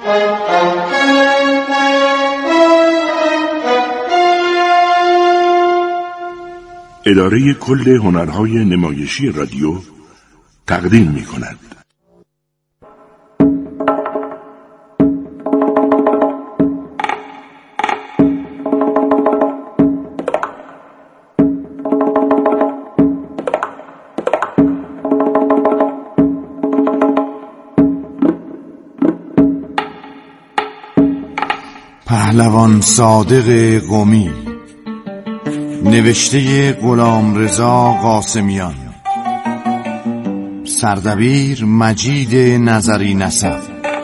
اداره کل هنرهای نمایشی رادیو تقدیم می‌کند. پهلوان صادق قمی، نوشته غلامرضا قاسمیان، سردبیر مجید نظری نسب.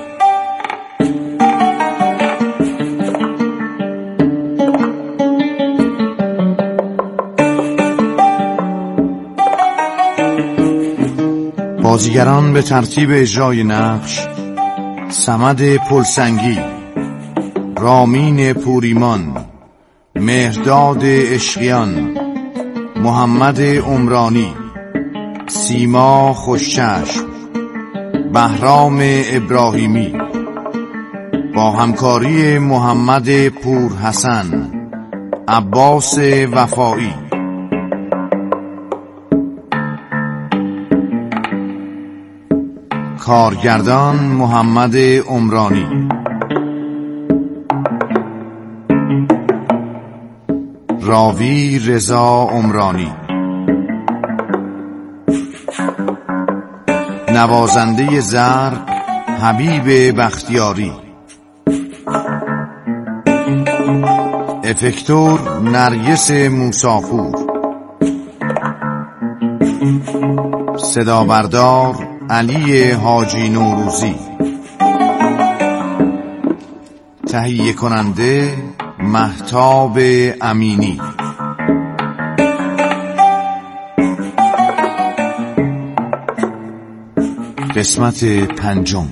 بازیگران به ترتیب اجرای نقش: صمد پلسنگی، رامین پوریمان، مهرداد عشقیان، محمد عمرانی، سیما خوشچشم، بهرام ابراهیمی، با همکاری محمد پورحسن، عباس وفایی. کارگردان محمد عمرانی. راوی رضا عمرانی. نوازنده زرق حبیب بختیاری. افکتور نرگس موساپور. صدا بردار علی حاجی نوروزی. تهیه کننده مهتاب امینی. قسمت پنجم.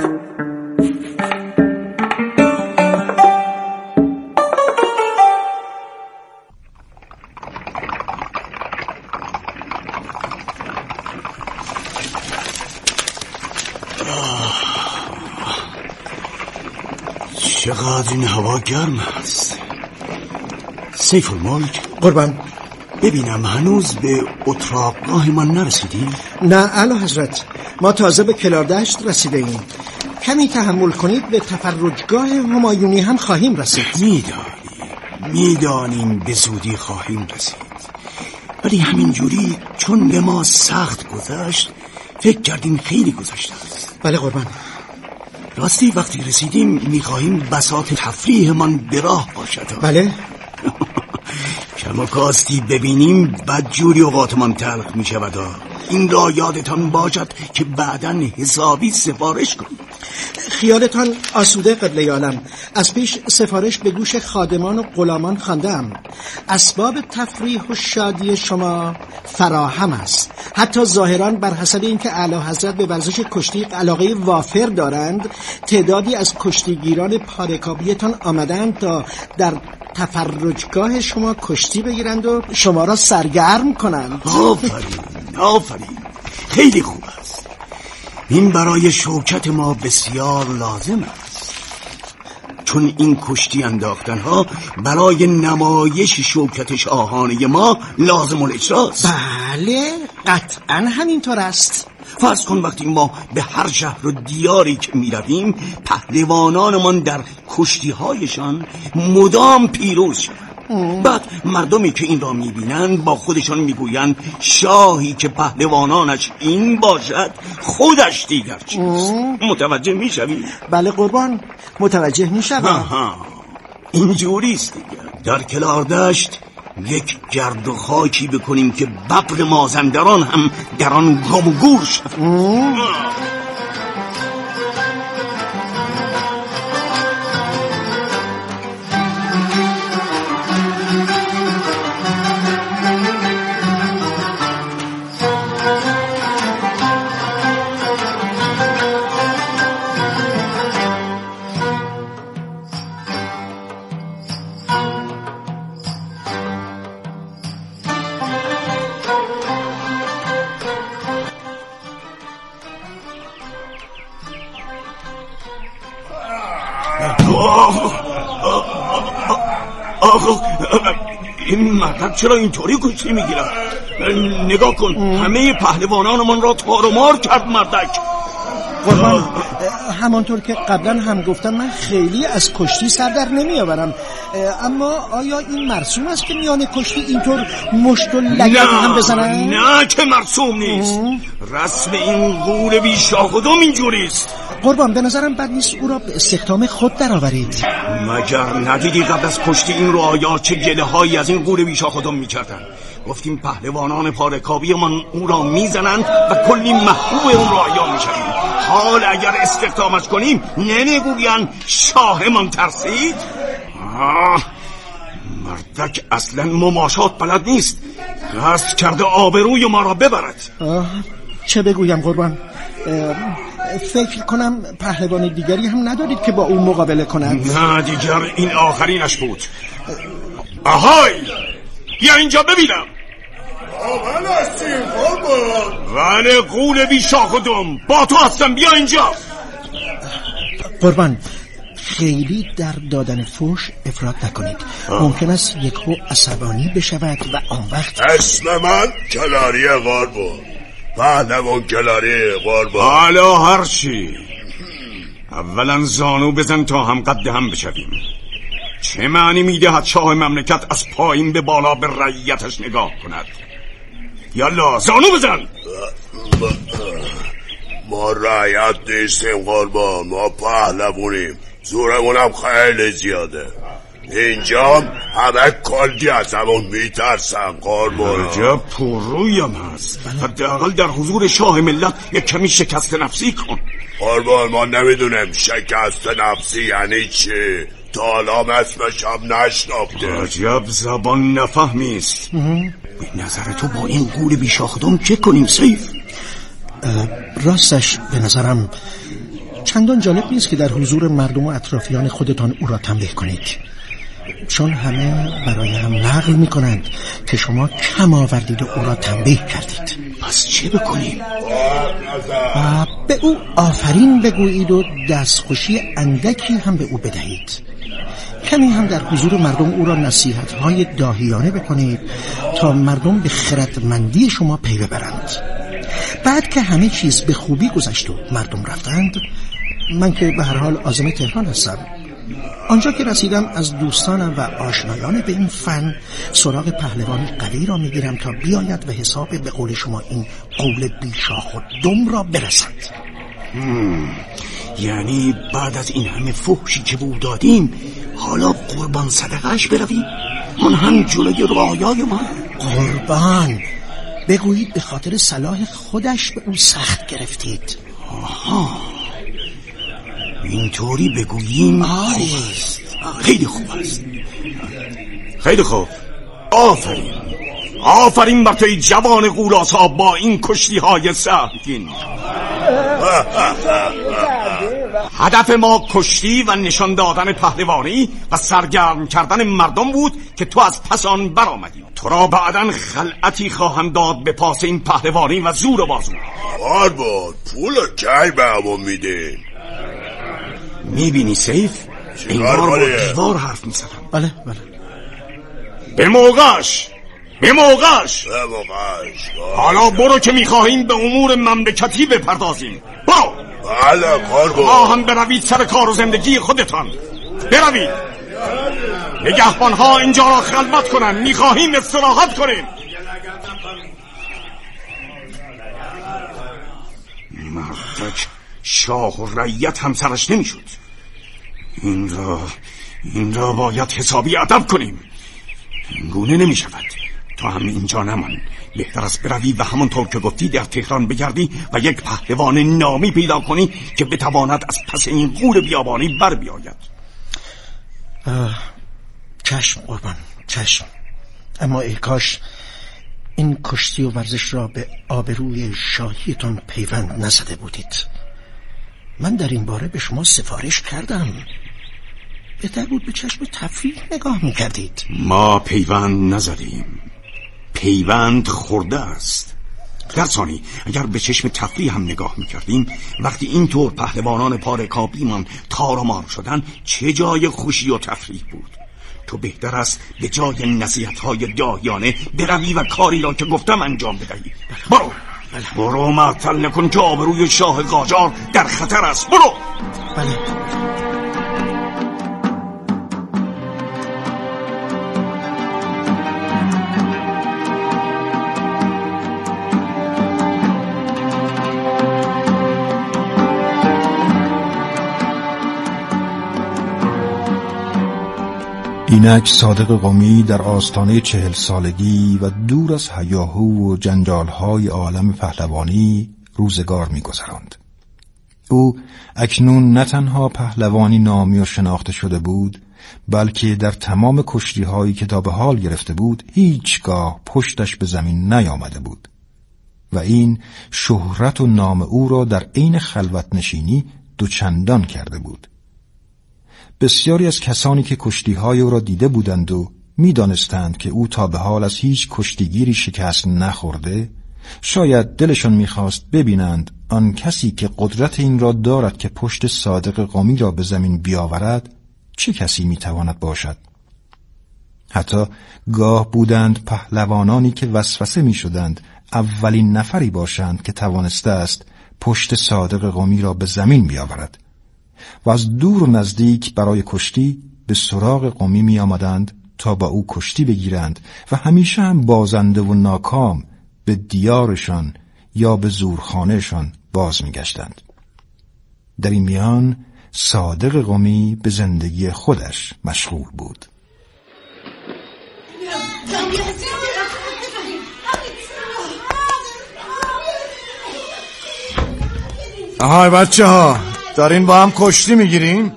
چقدر این هوا گرم است. سیف الملک، قربان، ببینم هنوز به اتراقگاه ما نرسیدیم؟ نه اعلی حضرت، ما تازه به کلاردشت رسیده ایم. کمی تحمل کنید، به تفرجگاه همایونی هم خواهیم رسید. میدانیم به زودی خواهیم رسید، ولی همینجوری چون به ما سخت گذشت فکر کردیم خیلی گذشته است. بله قربان. راستی وقتی رسیدیم میخواهیم بساط تفریحمان به راه باشد. بله. کم و کاستی ببینیم بدجوری اوقاتمان تلخ میشود. این را یادتان باشد که بعداً حسابی سفارش کنید. خیالتان آسوده قبله عالم. از پیش سفارش به گوش خادمان و غلامان خواندم. اسباب تفریح و شادی شما فراهم است. حتی ظاهران بر حسب اینکه اعلی حضرت به ورزش کشتی علاقه وافر دارند، تعدادی از کشتیگیران پارکابیتان آمدند تا در تفرجگاه شما کشتی بگیرند و شما را سرگرم کنند. آفرین، خیلی خوب است. این برای شوکت ما بسیار لازم است، چون این کشتی انداختن ها برای نمایش شوکت شاهانه ما لازم الاجراست. بله، قطعا همینطور است. فرض کن وقتی ما به هر شهر و دیاری که می رویم پهلوانانمان در کشتی هایشان مدام پیروز شدند. بعد مردمی که این را میبینند با خودشان میگویند شاهی که پهلوانانش این باشد خودش دیگر چیست. متوجه میشوی؟ بله قربان، متوجه میشوم. اینجوریست دیگر. در کلاردشت یک گرد و خاکی بکنیم که ببر مازندران هم در آن گم و گور شود. آقا این مردک چرا اینطوری کشتی میگیرن؟ نگاه کن، همه پهلوانانمان را تار و مار کرد مردک. قربان، همانطور که قبلا هم گفتم من خیلی از کشتی سر در نمیآورم، اما آیا این مرسوم است که میان کشتی اینطور مشت و لگد هم بزنن؟ نه که مرسوم نیست. رسم این غول بی شاخ و دم اینجوری است. قربان، به نظرم بد نیست او را به استخدام خود درآورید. مگر ندیدی قبل از کشتی این رعایا چه گله هایی از این غول بی شاخ و دم میکردن؟ گفتیم پهلوانان پارکابی من او را میزنند و کلی محبوب اون رعایا میشویم. حال اگر استخدامش کنیم نمیگویند شاه من ترسید؟ مردک اصلا مماشات بلد نیست. قصد کرده آبروی ما را ببرد. چه بگویم قربان؟ فکر کنم پهلوان دیگری هم ندارید که با او مقابله کند. نه دیگر این آخرینش بود. آهای بیا اینجا ببینم. من هستیم قربان. ولی غول بی شاخ و دم با تو هستم، بیا اینجا. قربان، خیلی در دادن فوش افراط نکنید. ممکن است یکو عصبانی بشود و آن وقت. اسم من کلاری قربان، پهلوان کلاری قربان. حالا هر چی، اولا زانو بزن تا هم قد هم بشویم. چه معنی میدهد شاه مملکت از پایین به بالا به رعیتش نگاه کند؟ یالا زانو بزن. ما رعیت نیستیم قربان، ما پهلوانیم، زورمونم خیلی زیاده. اینجا همه کلگی از همون میترسن قربان. عجب پرویم هست. حداقل در حضور شاه ملت یک کمی شکست نفسی کن. قربان ما نمیدونم شکست نفسی یعنی چی، تا حالا اسمش هم نشناخته. عجب زبان نفهمیست. به نظر تو با این غول بیشاخدم چه کنیم سیف؟ راستش به نظرم چندان جالب نیست که در حضور مردم و اطرافیان خودتان او را تنبیه کنید، چون همه برای هم نقل میکنند که شما کم آوردید و او را تنبیه کردید. پس چه بکنیم؟ به او آفرین بگویید و دستخوشی اندکی هم به او بدهید. کمی هم در حضور مردم او را نصیحت‌های داهیانه بکنید تا مردم به خردمندی شما پی ببرند. بعد که همه چیز به خوبی گذشت و مردم رفتند، من که به هر حال عازم تهران هستم، آنجا که رسیدم از دوستانم و آشنایان به این فن سراغ پهلوانی قوی را میگیرم تا بیاید و حساب به قول شما این قول بیشاخ و دم را برسد. یعنی بعد از این همه فحشی که بود دادیم حالا قربان صدقهش برویم؟ من هم جلوی رعایای من. قربان بگویید به خاطر صلاح خودش به او سخت گرفتید. اینطوری بگوییم؟ خیلی خوب است. خیلی خوب. آفرین بر توی جوان غولاسا با این کشتی های سهمگین. هدف ما کشتی و نشان دادن پهلوانی و سرگرم کردن مردم بود که تو از پس آن برآمدی. تو را بعداً خلعتی خواهم داد به پاس این پهلوانی و زور و بازو. قربان پول کی به همون میدین؟ میبینی سیف؟ انگار با دیوار حرف میزنم. بله به موقعش. حالا برو که میخواهیم به امور مملکتی بپردازیم. برو. بله قربان. هم بروید سر کار و زندگی خودتان. بروید. نگهبانها اینجا را خلوت کنن، میخواهیم استراحت کنیم. مردک شاه و رعیت هم سرش نمیشد. این را باید حسابی ادب کنیم. این گونه نمی شود. تو هم اینجا نمان. بهتر است بروی و همانطور که گفتی در تهران بگردی و یک پهلوان نامی پیدا کنی که بتواند از پس این غول بیابانی بر بیاید. چشم قربان، چشم. اما ای کاش این کشتی و ورزش را به آبروی شاهیتان پیوند نزده بودید. من در این باره به شما سفارش کردم. بهتر بود به چشم تفریح نگاه میکردید. ما پیوند نزدیم، پیوند خورده است. در ثانی اگر به چشم تفریح هم نگاه میکردیم، وقتی اینطور پهلوانان پارکابیمان تار و مار شدن چه جای خوشی و تفریح بود. تو بهتر است به جای نصیحت‌های داهیانه بروی و کاری را که گفتم انجام بدهی. برو معطل نکن که آبروی شاه قاجار در خطر است. برو. بله. اینک صادق قمی در آستانه 40 سالگی و دور از هیاهو و جنجال‌های عالم پهلوانی روزگار می‌گذراند. او اکنون نه تنها پهلوانی نامی و شناخته شده بود، بلکه در تمام کشتی‌هایی که تا به حال گرفته بود هیچگاه پشتش به زمین نیامده بود و این شهرت و نام او را در عین خلوت نشینی دوچندان کرده بود. بسیاری از کسانی که کشتی‌های او را دیده بودند و می‌دانستند که او تا به حال از هیچ کشتیگیری شکست نخورده، شاید دلشان می‌خواست ببینند آن کسی که قدرت این را دارد که پشت صادق قمی را به زمین بیاورد چه کسی می‌تواند باشد. حتی گاه بودند پهلوانانی که وسوسه می‌شدند اولین نفری باشند که توانسته است پشت صادق قمی را به زمین بیاورد و از دور و نزدیک برای کشتی به سراغ قمی می آمدند تا با او کشتی بگیرند و همیشه هم بازنده و ناکام به دیارشان یا به زورخانهشان باز می گشتند. در این میان صادق قمی به زندگی خودش مشغول بود. آهای بچه ها، دارین با هم کشتی میگیرین؟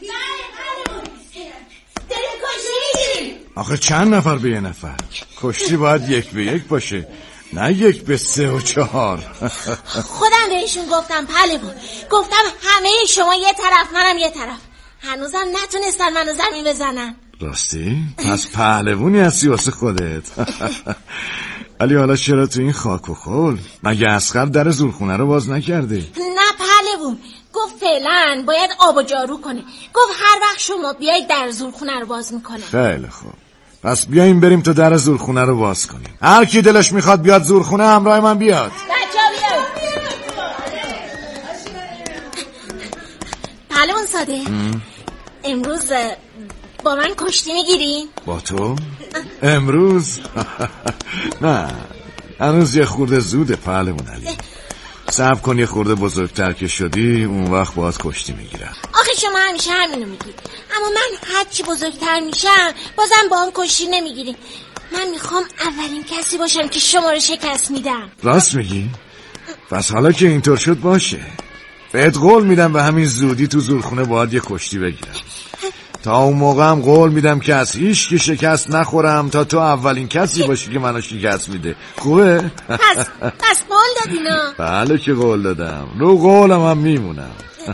آخه چند نفر به یه نفر؟ کشتی باید 1 به 1 باشه، نه 1 به 3 و 4. خودم بهشون گفتم پهلوان، گفتم همه شما یه طرف منم یه طرف، هنوزم نتونستن منو زمین بزنن. راستی؟ پس پهلوانی هستی واسه خودت. ولی حالا چرا تو این خاک و خول؟ مگه اصغر در زورخونه رو باز نکرده؟ نه پهلوان، گفت فعلا باید آب و جارو کنه، گفت هر وقت شما بیایید در زورخونه رو باز میکنه. خیلی خوب، پس بیاییم بریم تا در زورخونه رو باز کنیم. هر کی دلش میخواد بیاد زورخونه همراه من بیاد. بچه‌ها بیاید. پهلوان ساده، امروز با من کشتی میگیری؟ با تو؟ امروز؟ نه، هنوز یه خورده زوده پهلوان علی. صبر کن یه خورده بزرگتر که شدی اون وقت باید کشتی میگیرم. آخه شما همیشه همینو میگید، اما من هرچی بزرگتر میشم بازم با هم کشتی نمیگیریم. من میخوام اولین کسی باشم که شما رو شکست میدم. راست میگی؟ پس حالا که اینطور شد باشه، بهت قول میدم به همین زودی تو زورخونه باید یه کشتی بگیرم. تا اون موقع هم قول میدم که از هیچ کی شکست نخورم تا تو اولین کسی باشی که منو شکست میده. خوبه؟ پس قول دادینا؟ بله که قول دادم، رو قولم هم میمونم.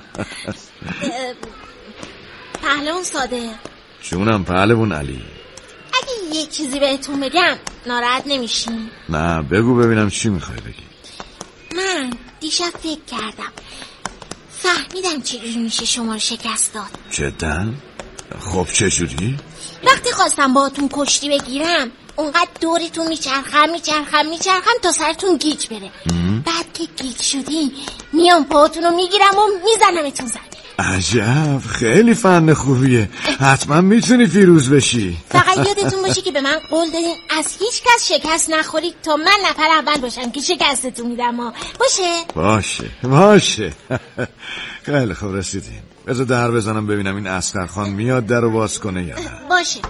پهلوان ساده، جونم پهلوان علی، اگه یه چیزی بهتون بگم ناراحت نمیشین؟ نه بگو ببینم چی میخوای بگی. من دیشب فکر کردم، فهمیدم چجوری میشه شما رو شکست داد. جداً؟ خب چجوری؟ وقتی خواستم باهاتون کشتی بگیرم اونقدر دورتون میچرخم تا سرتون گیج بره. بعد که گیج شدین میام پاهاتون رو میگیرم و میزنمتون زمین. عجب، خیلی فن خوبیه، حتما میتونی پیروز بشی. فقط یادتون باشه که به من قول دادین از هیچ کس شکست نخورید تا من نفر اول باشم که شکستتون میدم. باشه. خیلی خوب رسیدیم. بذار در بزنم ببینم این اصغرخان میاد در رو باز کنه یا نه. باشه.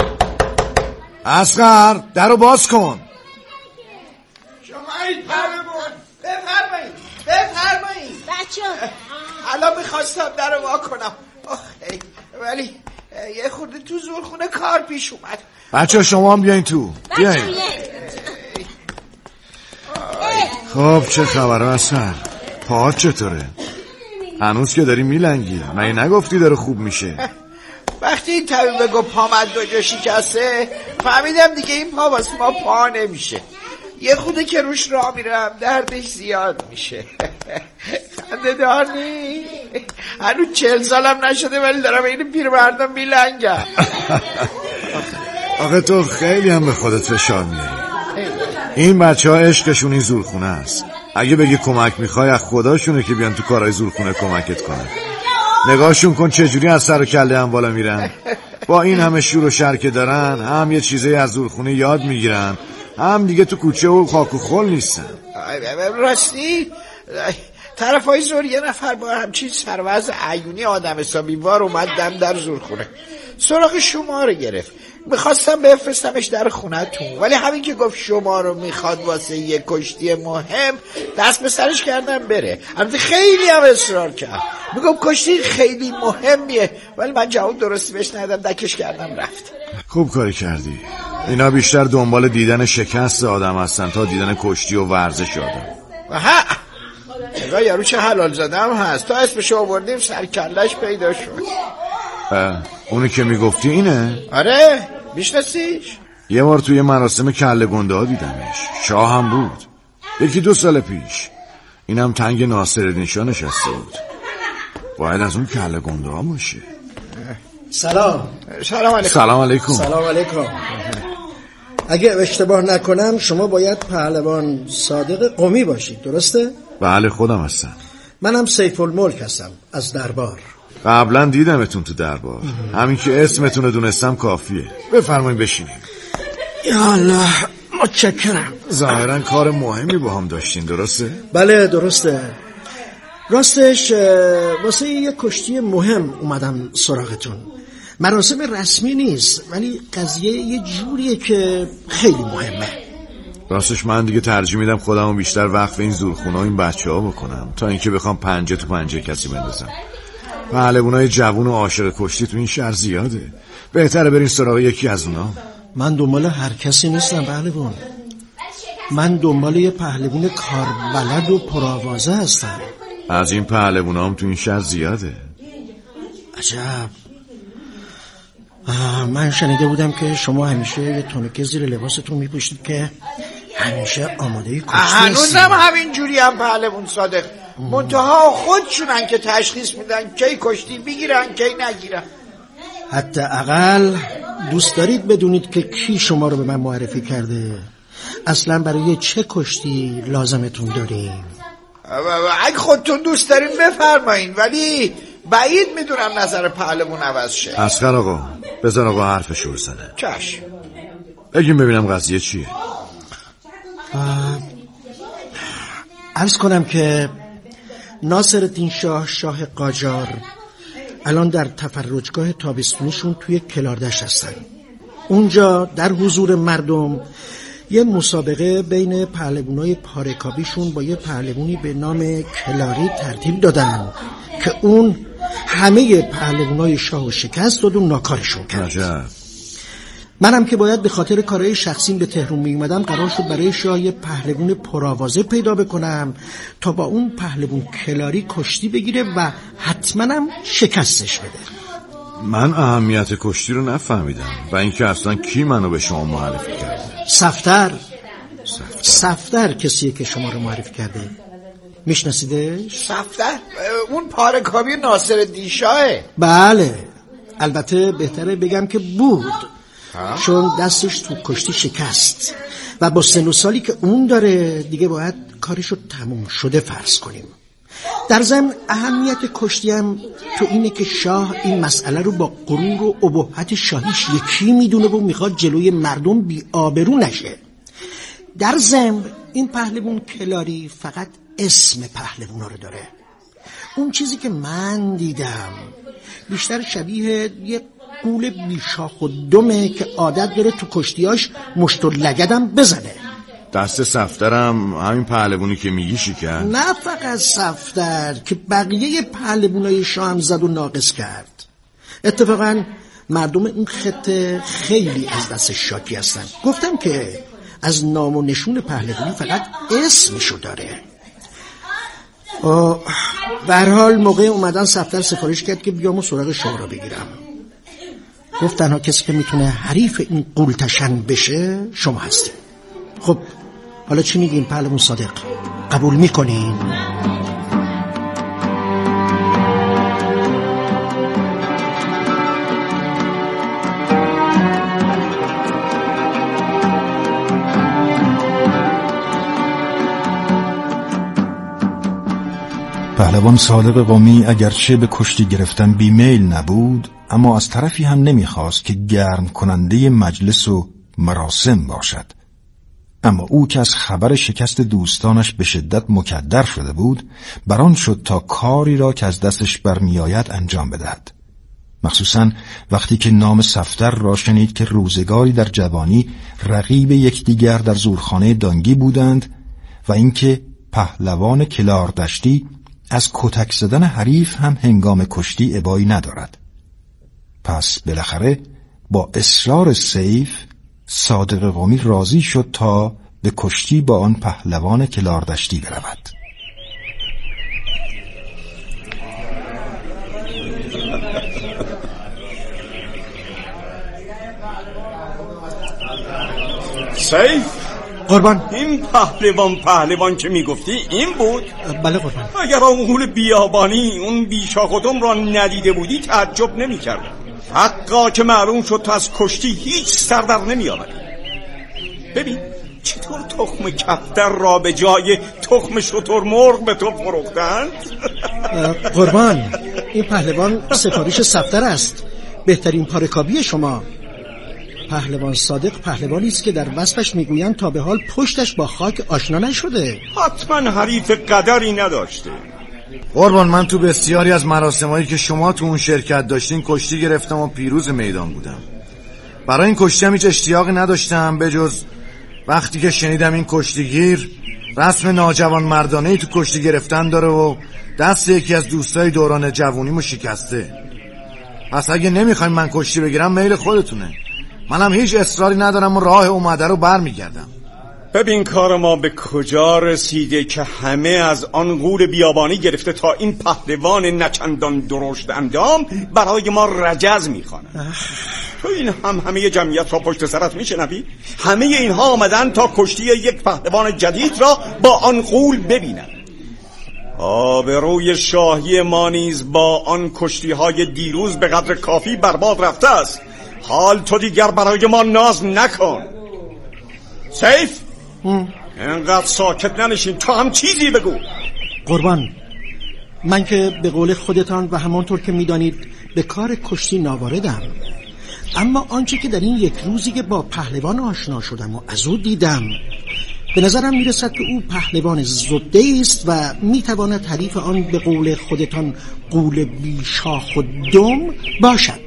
اصغر در رو باز کن. شما این پهلوان بفرمایید. بچه‌ها الان میخواستم در رو وا کنم ولی یه خورده تو زورخونه کار پیش اومد. بچه‌ها شما هم بیاین تو. بیاین. خب چه خبره اصغر؟ پاهات چطوره؟ هنوز که داری میلنگی، مگه نگفتی داره خوب میشه؟ وقتی این طبیب گفت پام از 2 جا شکسته فهمیدم دیگه این پا واسه ما پا نمیشه. یه خوده که روش راه میرم دردش زیاد میشه. خنده دارنی؟ هنوز 40 سالم نشده ولی دارم این پیرمردم میلنگم. آخه تو خیلی هم به خودت فشار میاری. این بچه ها عشقشون این زورخونه است. اگه بگی کمک میخوای از خداشونه که بیان تو کارهای زورخونه کمکت کنن. نگاهشون کن چجوری از سر و کله هم بالا میرن. با این همه شور و شر که دارن هم یه چیزایی از زورخونه یاد میگیرن، هم دیگه تو کوچه و خاک و خل نیستن. راستی طرفای زور یه نفر با همچین سروز عیونی آدم حسابیوار اومد دم در زورخونه، سراغ شما رو گرفت. میخواستم بفرستمش در خونتون، ولی همین که گفت شما رو میخواد واسه یه کشتی مهم، دست به سرش کردم بره. البته خیلی هم اصرار کرد، میگم کشتی خیلی مهمیه، ولی من جواب درستی بهش ندادم، دکش کردم رفت. خوب کاری کردی. اینا بیشتر دنبال دیدن شکست آدم هستن تا دیدن کشتی و ورزش آدم. ها نگاه یارو چه حلال زدم هست، تا اسمشو آوردیم سرکلش پیدا شد. اونی که میگفتی اینه؟ آره میشناسیش؟ یه بار توی مراسم کله گنده ها دیدمش. شاه هم بود. 1-2 سال پیش. اینم تنگ ناصرالدین شاه نشسته بود. باید از اون کله گنده ها باشه. سلام علیکم. سلام علیکم. اگه اشتباه نکنم شما باید پهلوان صادق قمی باشید، درسته؟ بله خودم هستم. منم سیف الملک هستم از دربار. قبلا دیدمتون تو دربار. همین که اسمتون رو دونستم کافیه. بفرمایید بشینید. یا الله متشکرم. ظاهرا کار مهمی با هم داشتین، درسته؟ بله درسته. راستش واسه یه کشتی مهم اومدم سراغتون. مراسم رسمی نیست ولی قضیه یه جوریه که خیلی مهمه. راستش من دیگه ترجیح میدم خودمو بیشتر وقف این زورخونه و این بچه ها بکنم تا اینکه بخوام پنجه تو پنجه کسی بندازم. پهلوانای جوون و عاشق کشتی تو این شهر زیاده. بهتره برین سراغ یکی از اونا. من دنبال هر کسی نیستم پهلوان. من دنبال یه پهلوان کاربلد و پرآوازه هستم. از این پهلوانا هم تو این شهر زیاده. عجب. من شنیده بودم که شما همیشه یه تونیکه زیر لباستون میپوشید که همیشه آماده کشتی هستید. هنوزم همین جوری هم پهلوان صادق. منتها خودشونن که تشخیص میدن کی کشتی بگیرن کی نگیرن. حتی اقل دوست دارید بدونید که کی شما رو به من معرفی کرده، اصلا برای چه کشتی لازمتون داریم. اگه خودتون دوست دارین بفرمایین، ولی بعید میدونم نظر پهلوان عوض شه. اصغر آقا بذار آقا حرفشو بزنه. چشم. بگیم ببینم قضیه چیه. عرض کنم که ناصرالدین شاه قاجار الان در تفرجگاه تابستونیشون توی کلاردشت هستن. اونجا در حضور مردم یه مسابقه بین پهلوانای پارکابیشون با یه پهلوانی به نام کلاری ترتیب دادن که اون همه پهلوانای شاهو شکست داد و ناکارشون کرد. عجب. منم که باید به خاطر کارهای شخصیم به تهران می اومدم قرار شد برای شاه یه پهلوان پرآوازه پیدا بکنم تا با اون پهلوان کلاری کشتی بگیره و حتما هم شکستش بده. من اهمیت کشتی رو نفهمیدم و اینکه اصلا کی منو به شما معرفی کرده. صفدر کسیه که شما رو معرفی کرده. میشناسیدش؟ صفدر؟ اون پارکابی ناصرالدین شاهه. بله، البته بهتره بگم که بود، چون دستش تو کشتی شکست و با سن و سالی که اون داره دیگه باید کارشو تموم شده فرض کنیم. در ضمن اهمیت کشتی هم تو اینه که شاه این مسئله رو با غرور و ابهت شاهیش یکی میدونه و میخواد جلوی مردم بی آبرو نشه. در ضمن این پهلوان کلاری فقط اسم پهلوانا رو داره. اون چیزی که من دیدم بیشتر شبیه یه قول بیشاخ و دمه که عادت داره تو کشتیاش مشت و لگدم بزنه. دست صفدرم همین پهلوانی که میگی شکست؟ نه فقط صفدر، که بقیه پهلوانای شاه هم زد و ناقص کرد. اتفاقا مردم این خطه خیلی از دست شاکی هستن. گفتم که از نام و نشون پهلوانی فقط اسمشو داره. به هر حال موقع اومدن صفدر سفارش کرد که بیام و سراغ شاه را بگیرم. گفت تنها کسی که میتونه حریف این قولتشن بشه شما هستی. خب حالا چی میگین پهلوان صادق؟ قبول میکنین؟ پهلوان صادق قمی اگرچه به کشتی گرفتن بیمیل نبود، اما از طرفی هم نمیخواست که گرم کننده مجلس و مراسم باشد. اما او که از خبر شکست دوستانش به شدت مکدر شده بود، بران شد تا کاری را که از دستش برمیآید انجام بدهد. مخصوصاً وقتی که نام صفدر را شنید که روزگاری در جوانی رقیب یکدیگر در زورخانه دانگی بودند و اینکه پهلوان کلاردشتی از کتک زدن حریف هم هنگام کشتی ابایی ندارد. پس بالاخره با اصرار سیف صادق قمی راضی شد تا به کشتی با آن پهلوان کلاردشتی برود. سیف قربان. این پهلوان که میگفتی این بود؟ بله قربان. اگر اون غول بیابانی اون بیشاخدم را ندیده بودی تعجب نمی کردم. حقا که معلوم شد تو از کشتی هیچ سر در نمی آوردی. ببین چطور تخم کفتر را به جای تخم شترمرغ به تو فروختند. قربان این پهلوان سفارش صفدر است، بهترین پارکابی شما. پهلوان صادق پهلوانی است که در وصفش میگویند تا به حال پشتش با خاک آشنا نشده. حتما حریف قدری نداشته. قربان من تو بسیاری از مراسمایی که شما تو اون شرکت داشتین کشتی گرفتم و پیروز میدان بودم. برای این کشتی هم هیچ اشتیاقی نداشتم به جز وقتی که شنیدم این کشتیگیر رسم ناجوان مردانه‌ای تو کشتی گرفتن داره و دست یکی از دوستای دوران جوونیمو شکسته. پس اگه نمیخواین من کشتی بگیرم میل خودتونه، منم هیچ اصراری ندارم و راه اومده رو برمیگردم. ببین کار ما به کجا رسیده که همه از آن غول بیابانی گرفته تا این پهلوان نچندان درشت اندام برای ما رجز میخوانه. تو این همه جمعیت را پشت سرت میشنوی؟ همه اینها آمدن تا کشتی یک پهلوان جدید را با آن غول ببینن. آبروی شاهی ما نیز با آن کشتی‌های دیروز به قدر کافی برباد رفته است. حال تو دیگر برای ما ناز نکن. سیف اینقدر ساکت ننشین، تو هم چیزی بگو. قربان من که به قول خودتان و همانطور که میدانید به کار کشتی ناواردم، اما آنچه که در این یک روزی که با پهلوان آشنا شدم و از او دیدم به نظرم میرسد که او پهلوان زبده است و میتواند حریف آن به قول خودتان غول بیشاخ و دم باشد.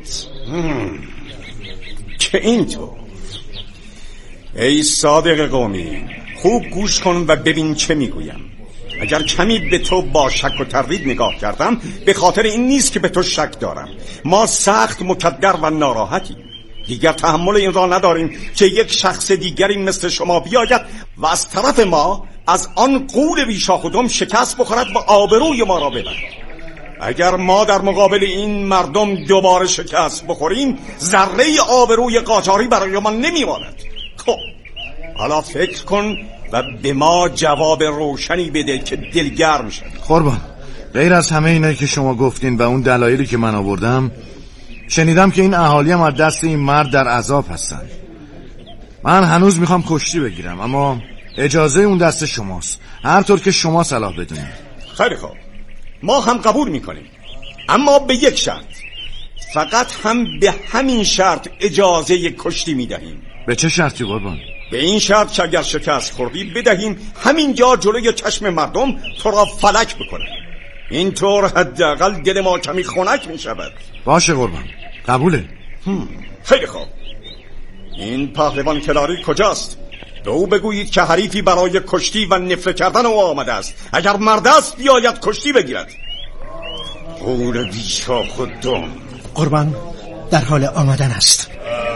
که اینطور. ای صادق قمی خوب گوش کن و ببین چه میگویم. اگر کمی به تو با شک و تردید نگاه کردم به خاطر این نیست که به تو شک دارم. ما سخت مکدر و ناراحتیم. دیگر تحمل این را نداریم که یک شخص دیگری مثل شما بیاید و از طرف ما از آن غول بیشاخ و دم شکست بخورد و آبروی ما را ببرد. اگر ما در مقابل این مردم دوباره شکست بخوریم ذره آبروی قاجاری برای ما نمیماند. خب حالا فکر کن و به ما جواب روشنی بده که دلگرم شد. قربان غیر از همه اینایی که شما گفتین و اون دلایلی که من آوردم، شنیدم که این اهالی هم از دست این مرد در عذاب هستن. من هنوز میخوام کشتی بگیرم، اما اجازه اون دست شماست، هر طور که شما صلاح بدونید. خیلی خوب، ما هم قبول میکنیم، اما به یک شرط. فقط هم به همین شرط اجازه کشتی میدهیم. به چه شرطی قربان؟ به این شرط که اگر شکست خوردی بدهیم همینجا جلوی چشم مردم تو را فلک بکنه. اینطور حداقل دل ما کمی خنک میشود. باشه قربان، قبوله. خیلی خوب. این پهلوان کلاری کجاست؟ به او بگویید که حریفی برای کشتی و نفره کردن او آمده است. اگر مرد است بیاید کشتی بگیرد. غول بیشاخ و دم. قربان در حال آمدن است.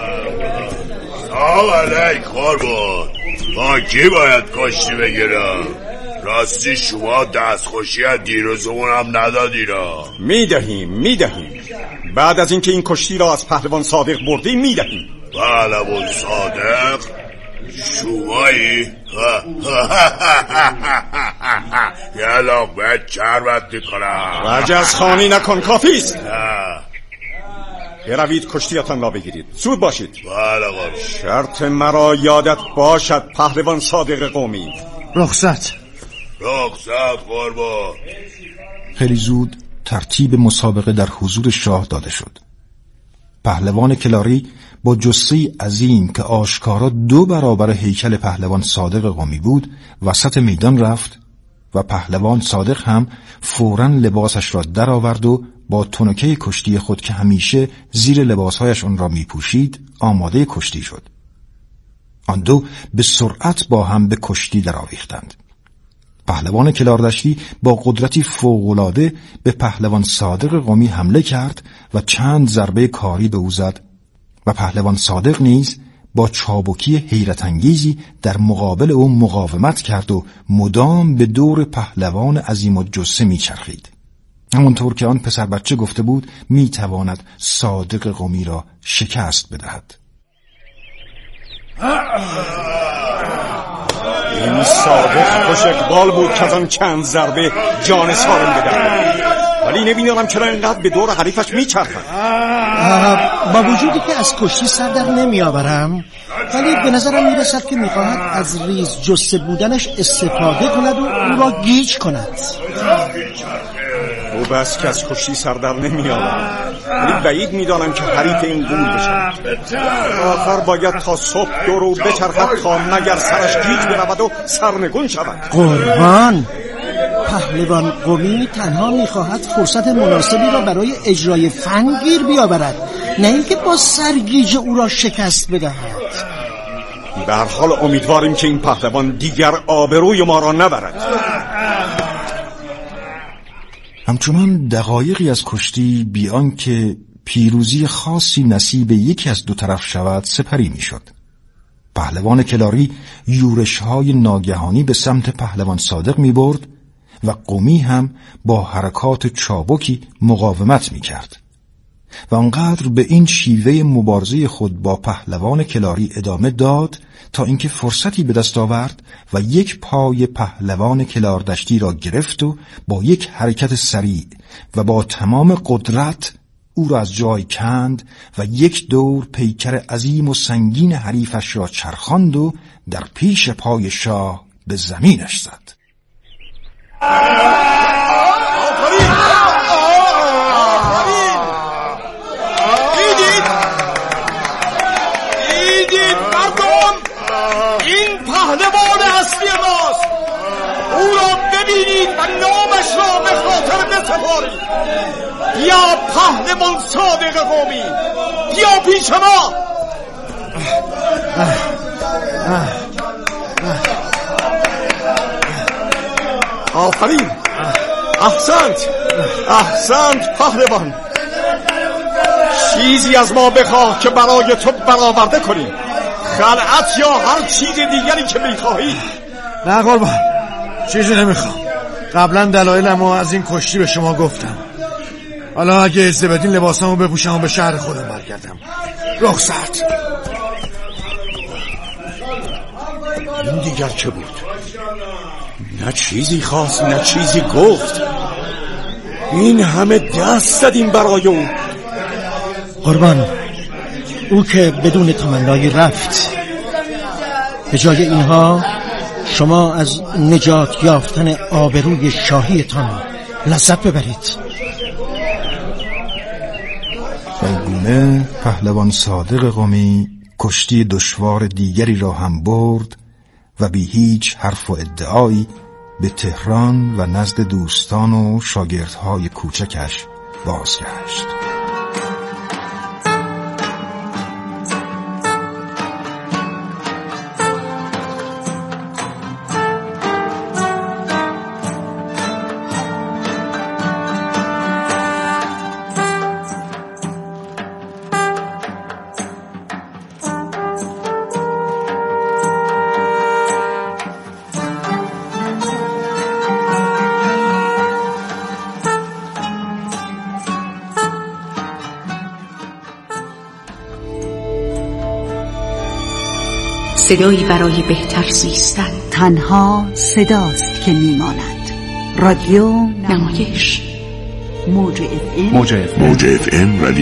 سلام علیک قربان. با کی باید کشتی بگیرم؟ راستی شما دستخوشی از دیروزمون هم ندادی را؟ میدهیم بعد از اینکه این کشتی را از پهلوان صادق بردیم میدهیم. پهلوان صادق؟ شومایی؟ یه لقمه چربت میکنم. رجز خانی نکن، کافیست. بروید کشتیتان را بگیرید. زود باشید. بله قربان. شرط مرا یادت باشد پهلوان صادق قومی. رخصت قربان. خیلی زود ترتیب مسابقه در حضور شاه داده شد. پهلوان کلاری با جثه‌ای عظیم که آشکارا 2 برابر هیکل پهلوان صادق قومی بود وسط میدان رفت و پهلوان صادق هم فوراً لباسش را درآورد و با تنکه کشتی خود که همیشه زیر لباسهایش آن را میپوشید آماده کشتی شد. آن دو به سرعت با هم به کشتی درآویختند. پهلوان کلاردشتی با قدرتی فوق‌العاده به پهلوان صادق قومی حمله کرد و چند ضربه کاری به او زد و پهلوان صادق نیز با چابکی حیرت انگیزی در مقابل او مقاومت کرد و مدام به دور پهلوان عظیم الجثه میچرخید. همونطور که آن پسر بچه گفته بود میتواند صادق قومی را شکست بدهد. این صادق خوش اقبال بود که از آن چند ضربه جان سالم بدهد، ولی نمی‌دانم چرا اینقدر به دور حریفش میچرخد. با وجودی که از کشتی سر در نمیآورم، ولی به نظرم میرسد که میخواهد از ریز جثه بودنش استفاده کند و او را گیج کند. او بس که از کشتی سر در نمیآورم، ولی بعید میدانم که حریف این گول بشد. آخر باید تا صبح دورو بچرخد تا مگر سرش گیج برود و سرنگون شود. قربان، پهلوان قومی تنها میخواهد فرصت مناسبی را برای اجرای فن گیر بیاورد، نه اینکه با سرگیج او را شکست بدهد. به هر حال امیدواریم که این پهلوان دیگر آبروی ما را نبرد. همچنان دقایقی از کشتی بیان که پیروزی خاصی نصیب یکی از 2 طرف شود سپری میشد. پهلوان کلاری یورش‌های ناگهانی به سمت پهلوان صادق می برد و قومی هم با حرکات چابکی مقاومت می کرد و آنقدر به این شیوه مبارزه خود با پهلوان کلاری ادامه داد تا اینکه فرصتی به دست آورد و یک پای پهلوان کلاردشتی را گرفت و با یک حرکت سریع و با تمام قدرت او را از جای کند و یک دور پیکر عظیم و سنگین حریفش را چرخاند و در پیش پای شاه به زمینش زد. دیدید مردم، این پهلوان اصلی ماست. او را ببینید و نامش را به خاطر بسپارید. بیا پهلوان صادق قومی، بیا پیش ما. آفرین، احسنت پهلوان. چیزی از ما بخواه که برای تو برآورده کنیم، خلعت یا هر چیز دیگری که میخواهی. نه قربان، چیزی نمیخوام. قبلا دلایلمو از این کشتی به شما گفتم. حالا اگه اجازه بدین لباسامو بپوشم و به شهر خودم برگردم. رخصت. این دیگر چه بود؟ نه چیزی خواست نه چیزی گفت. این همه دست زدیم برای او. قربان، او که بدون تمنای رفت. به جای اینها شما از نجات یافتن آبروی شاهیتان لذت ببرید. اینگونه پهلوان صادق قومی کشتی دشوار دیگری را هم برد و بی هیچ حرف و ادعایی به تهران و نزد دوستان و شاگردهای کوچکش بازگشت. صدایی برای بهتر زیستن. تنها صداست که میماند. رادیو نمایش. موج FM رادیو